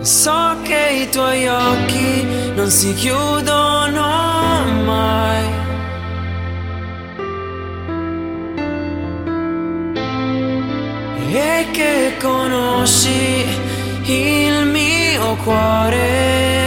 So che i tuoi occhi non si chiudono mai. E che conosci il mio cuore.